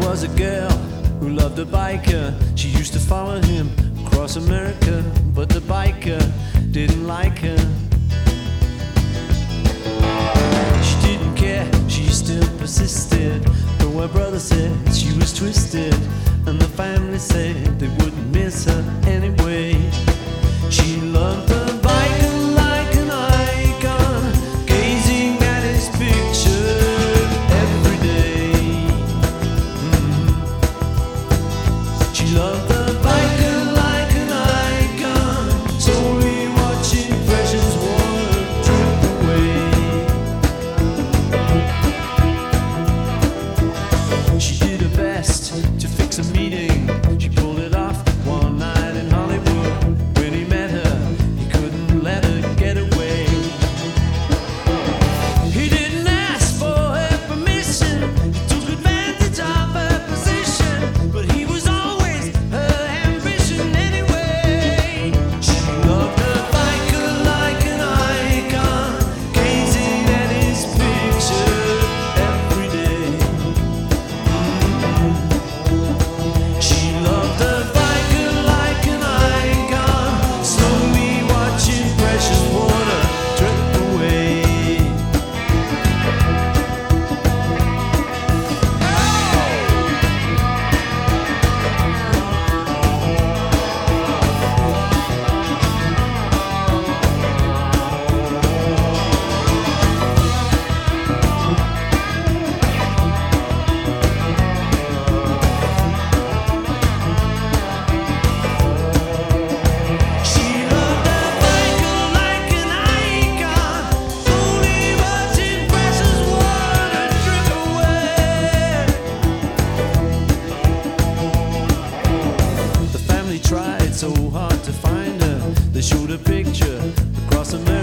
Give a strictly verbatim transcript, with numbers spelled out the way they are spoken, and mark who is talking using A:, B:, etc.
A: was a girl who loved a biker. She used to follow him across America, but the biker didn't like her. She didn't care, she still persisted, though her brother said she was twisted, and the family said they wouldn't miss her anyway. She loved the biker like an icon, gazing at his picture every day. Mm-hmm. She loved the biker like an icon, slowly watching precious water drip away. She did her best to fix a meeting. She pulled it off one night in Hollywood. When he met her, he couldn't let her get away. He didn't ask for her permission, he took advantage of her position, but he was always her ambition anyway. She loved the biker like an icon, gazing at his picture every day. Mm-hmm. She loved the biker like an icon, slowly watching precious water drip away. She loved the biker like an icon, slowly watching precious water drip away. The family tried so hard to find her. They showed a picture across America.